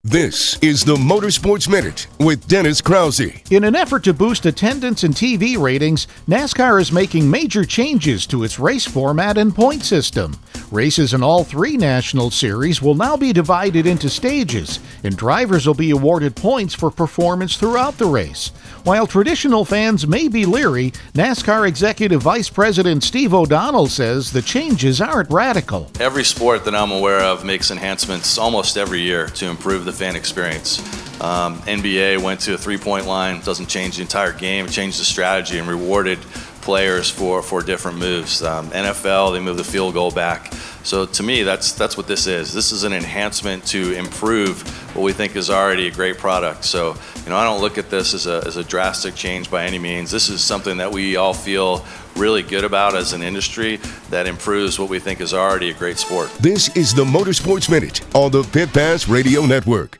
This is the Motorsports Minute with Dennis Krause. In an effort to boost attendance and TV ratings, NASCAR is making major changes to its race format and point system. Races in all three national series will now be divided into stages, and drivers will be awarded points for performance throughout the race. While traditional fans may be leery, NASCAR Executive Vice President Steve O'Donnell says the changes aren't radical. Every sport that I'm aware of makes enhancements almost every year to improve the fan experience. NBA went to a three-point line, doesn't change the entire game, it changed the strategy and rewarded players for different moves. NFL, they moved the field goal back. So to me, that's what this is. This is an enhancement to improve what we think is already a great product. So, I don't look at this as a drastic change by any means. This is something that we all feel really good about as an industry that improves what we think is already a great sport. This is the Motorsports Minute on the Pit Pass Radio Network.